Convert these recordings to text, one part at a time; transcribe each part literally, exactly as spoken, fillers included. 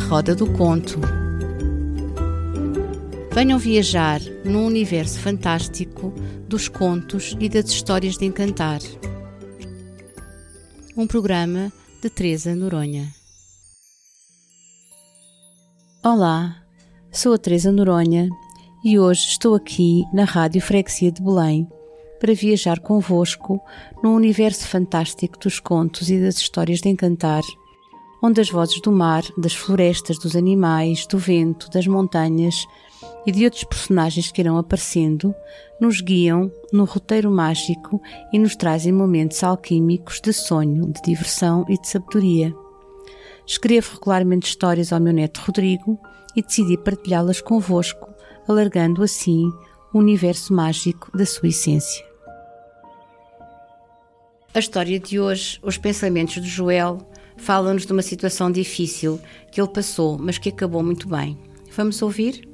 roda do conto. Venham viajar num universo fantástico dos contos e das histórias de encantar. Um programa de Teresa Noronha. Olá, sou a Teresa Noronha e hoje estou aqui na Rádio Freguesia de Belém para viajar convosco num universo fantástico dos contos e das histórias de encantar, onde as vozes do mar, das florestas, dos animais, do vento, das montanhas e de outros personagens que irão aparecendo, nos guiam no roteiro mágico e nos trazem momentos alquímicos de sonho, de diversão e de sabedoria. Escrevo regularmente histórias ao meu neto Rodrigo e decidi partilhá-las convosco, alargando assim o universo mágico da sua essência. A história de hoje, Os Pensamentos de Joel, fala-nos de uma situação difícil que ele passou, mas que acabou muito bem. Vamos ouvir?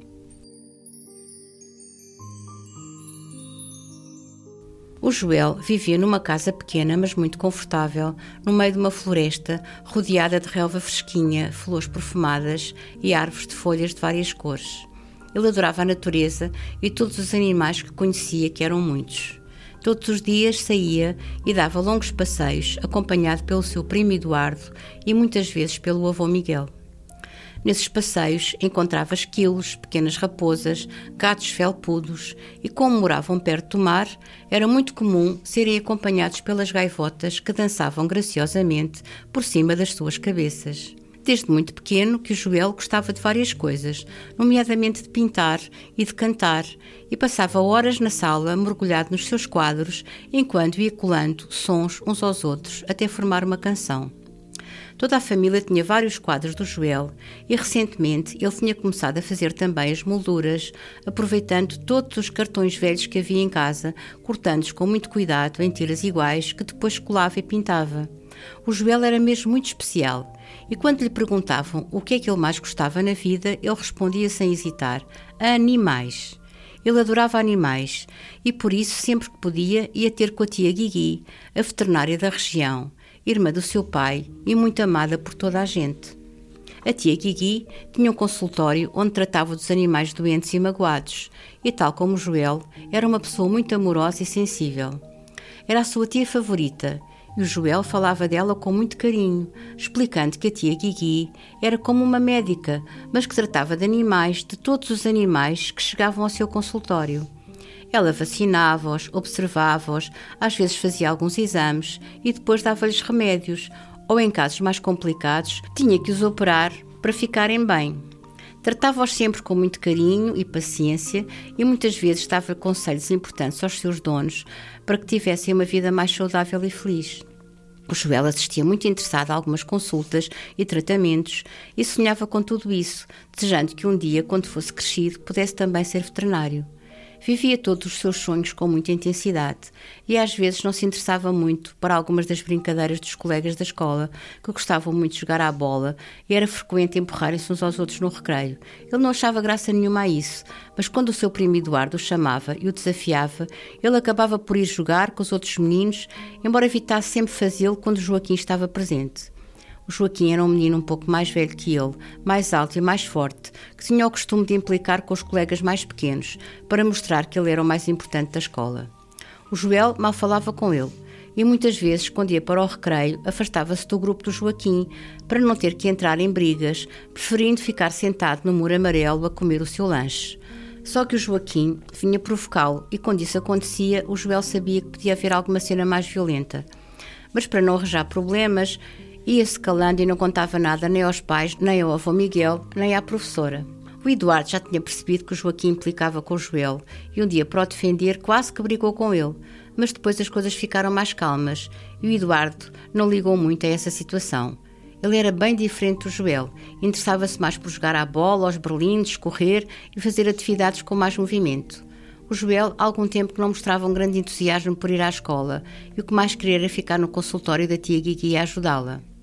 O Joel vivia numa casa pequena, mas muito confortável, no meio de uma floresta, rodeada de relva fresquinha, flores perfumadas e árvores de folhas de várias cores. Ele adorava a natureza e todos os animais que conhecia, que eram muitos. Todos os dias saía e dava longos passeios, acompanhado pelo seu primo Eduardo e muitas vezes pelo avô Miguel. Nesses passeios encontrava esquilos, pequenas raposas, gatos felpudos e, como moravam perto do mar, era muito comum serem acompanhados pelas gaivotas que dançavam graciosamente por cima das suas cabeças. Desde muito pequeno que o Joel gostava de várias coisas, nomeadamente de pintar e de cantar, e passava horas na sala mergulhado nos seus quadros, enquanto ia colando sons uns aos outros até formar uma canção. Toda a família tinha vários quadros do Joel e recentemente ele tinha começado a fazer também as molduras, aproveitando todos os cartões velhos que havia em casa, cortando-os com muito cuidado em tiras iguais que depois colava e pintava. O Joel era mesmo muito especial e quando lhe perguntavam o que é que ele mais gostava na vida, ele respondia sem hesitar: animais. Ele adorava animais e por isso sempre que podia ia ter com a tia Guigui, a veterinária da região, irmã do seu pai e muito amada por toda a gente. A tia Guigui tinha um consultório onde tratava dos animais doentes e magoados e, tal como o Joel, era uma pessoa muito amorosa e sensível. Era a sua tia favorita e o Joel falava dela com muito carinho, explicando que a tia Guigui era como uma médica, mas que tratava de animais, de todos os animais que chegavam ao seu consultório. Ela vacinava-os, observava-os, às vezes fazia alguns exames e depois dava-lhes remédios, ou em casos mais complicados, tinha que os operar para ficarem bem. Tratava-os sempre com muito carinho e paciência e muitas vezes dava conselhos importantes aos seus donos para que tivessem uma vida mais saudável e feliz. O Joel assistia muito interessado a algumas consultas e tratamentos e sonhava com tudo isso, desejando que um dia, quando fosse crescido, pudesse também ser veterinário. Vivia todos os seus sonhos com muita intensidade e às vezes não se interessava muito para algumas das brincadeiras dos colegas da escola, que gostavam muito de jogar à bola e era frequente empurrarem-se uns aos outros no recreio. Ele não achava graça nenhuma a isso, mas quando o seu primo Eduardo o chamava e o desafiava, ele acabava por ir jogar com os outros meninos, embora evitasse sempre fazê-lo quando Joaquim estava presente. O Joaquim era um menino um pouco mais velho que ele, mais alto e mais forte, que tinha o costume de implicar com os colegas mais pequenos, para mostrar que ele era o mais importante da escola. O Joel mal falava com ele, e muitas vezes, quando ia para o recreio, afastava-se do grupo do Joaquim, para não ter que entrar em brigas, preferindo ficar sentado no muro amarelo a comer o seu lanche. Só que o Joaquim vinha provocá-lo, e quando isso acontecia, o Joel sabia que podia haver alguma cena mais violenta. Mas para não arranjar problemas, ia-se calando e não contava nada nem aos pais, nem ao avô Miguel, nem à professora. O Eduardo já tinha percebido que o Joaquim implicava com o Joel e um dia, para o defender, quase que brigou com ele. Mas depois as coisas ficaram mais calmas e o Eduardo não ligou muito a essa situação. Ele era bem diferente do Joel, interessava-se mais por jogar à bola, aos berlindes, correr e fazer atividades com mais movimento. O Joel, há algum tempo que não mostrava um grande entusiasmo por ir à escola e o que mais queria era ficar no consultório da tia Guigui a ajudá-la.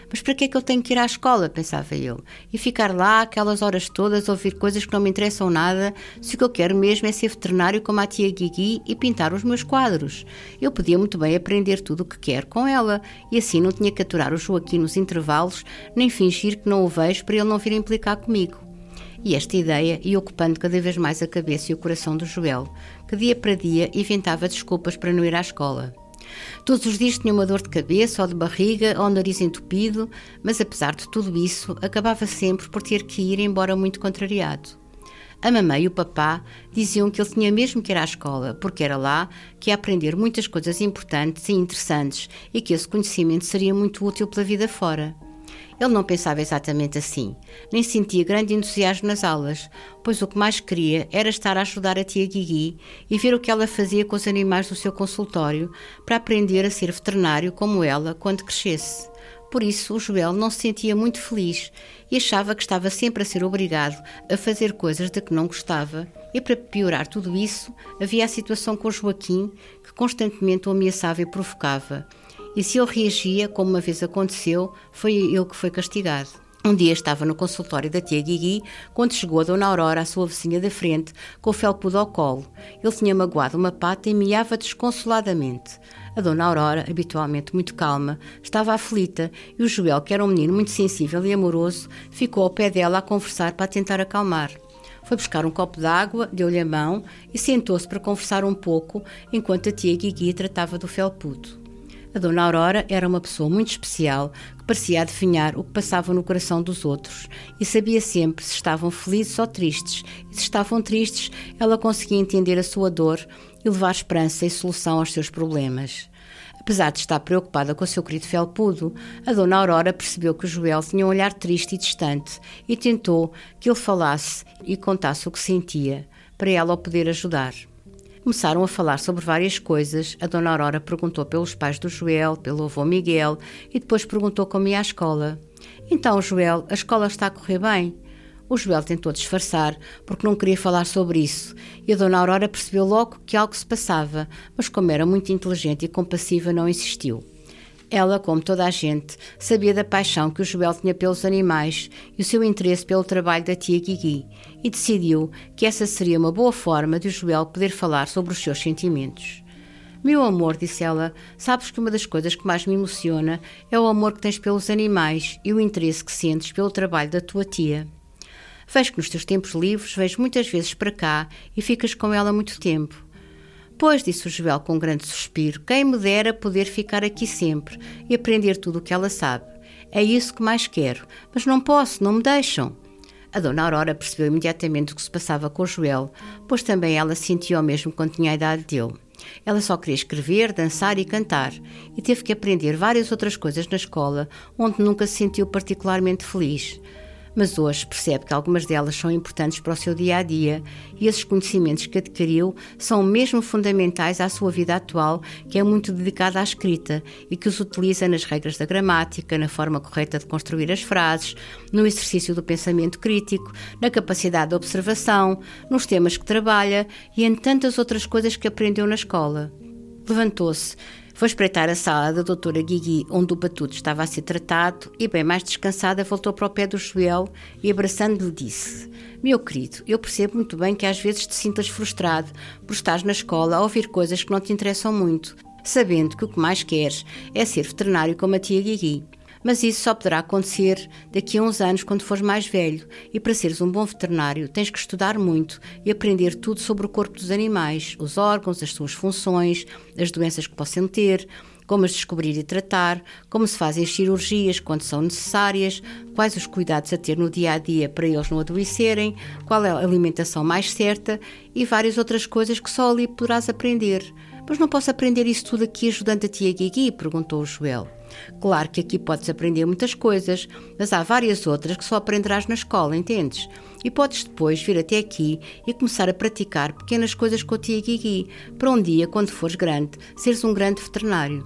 Mas para que é que eu tenho que ir à escola, pensava eu, e ficar lá aquelas horas todas a ouvir coisas que não me interessam nada, se o que eu quero mesmo é ser veterinário como a tia Guigui e pintar os meus quadros. Eu podia muito bem aprender tudo o que quero com ela, e assim não tinha que aturar o Joaquim nos intervalos, nem fingir que não o vejo para ele não vir implicar comigo. E esta ideia ia ocupando cada vez mais a cabeça e o coração do Joel, que dia para dia inventava desculpas para não ir à escola. Todos os dias tinha uma dor de cabeça ou de barriga ou nariz entupido, mas apesar de tudo isso, acabava sempre por ter que ir, embora muito contrariado. A mamãe e o papá diziam que ele tinha mesmo que ir à escola, porque era lá que ia aprender muitas coisas importantes e interessantes e que esse conhecimento seria muito útil pela vida fora. Ele não pensava exatamente assim, nem sentia grande entusiasmo nas aulas, pois o que mais queria era estar a ajudar a tia Guigui e ver o que ela fazia com os animais do seu consultório para aprender a ser veterinário como ela quando crescesse. Por isso, o Joel não se sentia muito feliz e achava que estava sempre a ser obrigado a fazer coisas de que não gostava. E para piorar tudo isso, havia a situação com o Joaquim, que constantemente o ameaçava e provocava. E se ele reagia, como uma vez aconteceu, foi ele que foi castigado. Um dia estava no consultório da tia Guigui quando chegou a Dona Aurora, a sua vizinha da frente, com o felpudo ao colo. Ele tinha magoado uma pata e miava desconsoladamente. A Dona Aurora, habitualmente muito calma, estava aflita e o Joel, que era um menino muito sensível e amoroso, ficou ao pé dela a conversar para a tentar acalmar. Foi buscar um copo de água, deu-lhe a mão e sentou-se para conversar um pouco enquanto a tia Guigui tratava do felpudo. A Dona Aurora era uma pessoa muito especial que parecia adivinhar o que passava no coração dos outros e sabia sempre se estavam felizes ou tristes, e se estavam tristes ela conseguia entender a sua dor e levar esperança e solução aos seus problemas. Apesar de estar preocupada com o seu querido felpudo, a Dona Aurora percebeu que o Joel tinha um olhar triste e distante e tentou que ele falasse e contasse o que sentia, para ela o poder ajudar. Começaram a falar sobre várias coisas. A Dona Aurora perguntou pelos pais do Joel, pelo avô Miguel e depois perguntou como ia à escola. Então, Joel, a escola está a correr bem? O Joel tentou disfarçar porque não queria falar sobre isso e a Dona Aurora percebeu logo que algo se passava, mas como era muito inteligente e compassiva não insistiu. Ela, como toda a gente, sabia da paixão que o Joel tinha pelos animais e o seu interesse pelo trabalho da tia Guigui e decidiu que essa seria uma boa forma de o Joel poder falar sobre os seus sentimentos. Meu amor, disse ela, sabes que uma das coisas que mais me emociona é o amor que tens pelos animais e o interesse que sentes pelo trabalho da tua tia. Vejo que nos teus tempos livres vens muitas vezes para cá e ficas com ela muito tempo. Pois, disse o Joel com um grande suspiro, quem me dera poder ficar aqui sempre e aprender tudo o que ela sabe. É isso que mais quero, mas não posso, não me deixam. A Dona Aurora percebeu imediatamente o que se passava com o Joel, pois também ela sentia o mesmo quando tinha a idade dele. Ela só queria escrever, dançar e cantar, e teve que aprender várias outras coisas na escola, onde nunca se sentiu particularmente feliz. Mas hoje percebe que algumas delas são importantes para o seu dia-a-dia e esses conhecimentos que adquiriu são mesmo fundamentais à sua vida atual, que é muito dedicada à escrita e que os utiliza nas regras da gramática, na forma correta de construir as frases, no exercício do pensamento crítico, na capacidade de observação, nos temas que trabalha e em tantas outras coisas que aprendeu na escola. Levantou-se. Foi espreitar a sala da doutora Guigui, onde o batuto estava a ser tratado, e bem mais descansada voltou para o pé do Joel e abraçando-lhe disse: meu querido, eu percebo muito bem que às vezes te sintas frustrado por estares na escola a ouvir coisas que não te interessam muito, sabendo que o que mais queres é ser veterinário como a tia Guigui. Mas isso só poderá acontecer daqui a uns anos quando fores mais velho e para seres um bom veterinário tens que estudar muito e aprender tudo sobre o corpo dos animais, os órgãos, as suas funções, as doenças que possam ter, como as descobrir e tratar, como se fazem as cirurgias quando são necessárias, quais os cuidados a ter no dia-a-dia para eles não adoecerem, qual é a alimentação mais certa e várias outras coisas que só ali poderás aprender. Mas não posso aprender isso tudo aqui ajudando a tia Guigui? Perguntou o Joel. Claro que aqui podes aprender muitas coisas, mas há várias outras que só aprenderás na escola, entendes? E podes depois vir até aqui e começar a praticar pequenas coisas com a tia Guigui, para um dia, quando fores grande, seres um grande veterinário.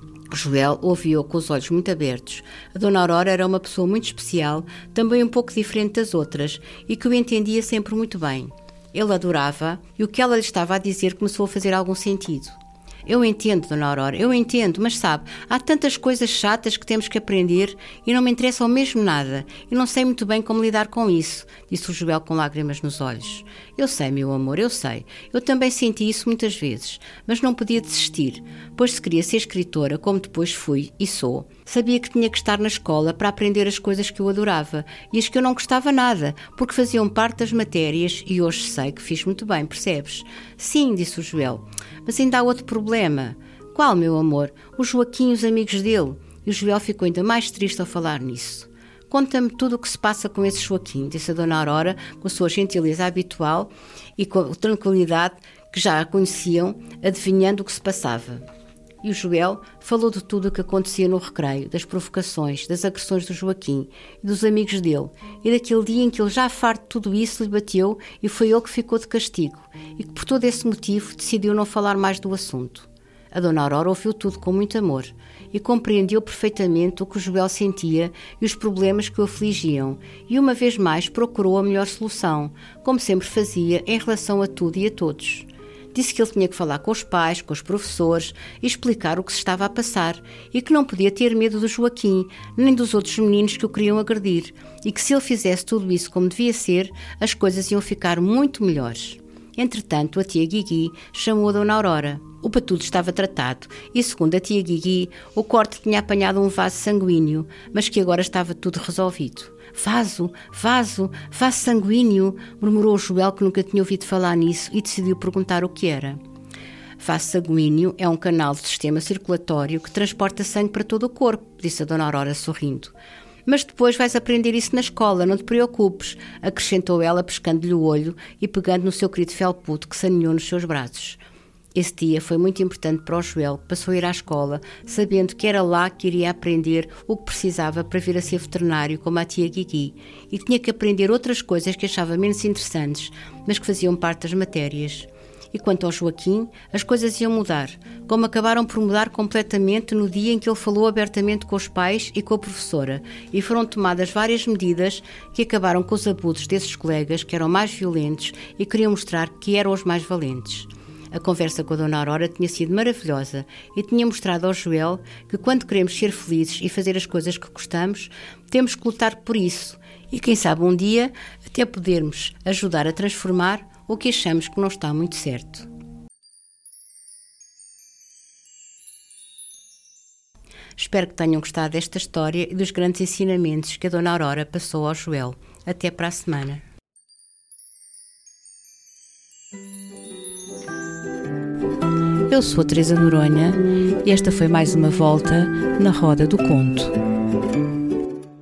Joel ouviu com os olhos muito abertos. A Dona Aurora era uma pessoa muito especial, também um pouco diferente das outras, e que o entendia sempre muito bem. Ele adorava e o que ela lhe estava a dizer começou a fazer algum sentido. Eu entendo, Dona Aurora, eu entendo, mas sabe, há tantas coisas chatas que temos que aprender e não me interessam mesmo nada. E não sei muito bem como lidar com isso, disse o Joel com lágrimas nos olhos. Eu sei, meu amor, eu sei. Eu também senti isso muitas vezes, mas não podia desistir, pois se queria ser escritora, como depois fui e sou, sabia que tinha que estar na escola para aprender as coisas que eu adorava e as que eu não gostava nada, porque faziam parte das matérias e hoje sei que fiz muito bem, percebes? Sim, disse o Joel, mas ainda há outro problema. Qual, meu amor? O Joaquim e os amigos dele. E o Joel ficou ainda mais triste ao falar nisso. Conta-me tudo o que se passa com esse Joaquim, disse a Dona Aurora, com a sua gentileza habitual e com a tranquilidade que já a conheciam, adivinhando o que se passava. E o Joel falou de tudo o que acontecia no recreio, das provocações, das agressões do Joaquim e dos amigos dele, e daquele dia em que ele, já farto de tudo isso, lhe bateu e foi ele que ficou de castigo, e que por todo esse motivo decidiu não falar mais do assunto. A Dona Aurora ouviu tudo com muito amor e compreendeu perfeitamente o que o Joel sentia e os problemas que o afligiam, e uma vez mais procurou a melhor solução, como sempre fazia em relação a tudo e a todos. Disse que ele tinha que falar com os pais, com os professores e explicar o que se estava a passar e que não podia ter medo do Joaquim, nem dos outros meninos que o queriam agredir, e que se ele fizesse tudo isso como devia ser, as coisas iam ficar muito melhores. Entretanto, a tia Guigui chamou a Dona Aurora. O patudo estava tratado e, segundo a tia Guigui, o corte tinha apanhado um vaso sanguíneo, mas que agora estava tudo resolvido. Vaso, vaso, vaso sanguíneo, murmurou o Joel, que nunca tinha ouvido falar nisso, e decidiu perguntar o que era. Vaso sanguíneo é um canal do sistema circulatório que transporta sangue para todo o corpo, disse a Dona Aurora sorrindo. Mas depois vais aprender isso na escola, não te preocupes, acrescentou ela, pescando-lhe o olho e pegando no seu querido felpudo que se aninhou nos seus braços. Esse dia foi muito importante para o Joel, que passou a ir à escola, sabendo que era lá que iria aprender o que precisava para vir a ser veterinário, como a tia Guigui, e tinha que aprender outras coisas que achava menos interessantes, mas que faziam parte das matérias. E quanto ao Joaquim, as coisas iam mudar, como acabaram por mudar completamente no dia em que ele falou abertamente com os pais e com a professora, e foram tomadas várias medidas que acabaram com os abusos desses colegas que eram mais violentos e queriam mostrar que eram os mais valentes. A conversa com a Dona Aurora tinha sido maravilhosa e tinha mostrado ao Joel que quando queremos ser felizes e fazer as coisas que gostamos, temos que lutar por isso e quem sabe um dia até podermos ajudar a transformar o que achamos que não está muito certo. Espero que tenham gostado desta história e dos grandes ensinamentos que a Dona Aurora passou ao Joel. Até para a semana. Eu sou a Teresa Noronha e esta foi mais uma volta na Roda do Conto.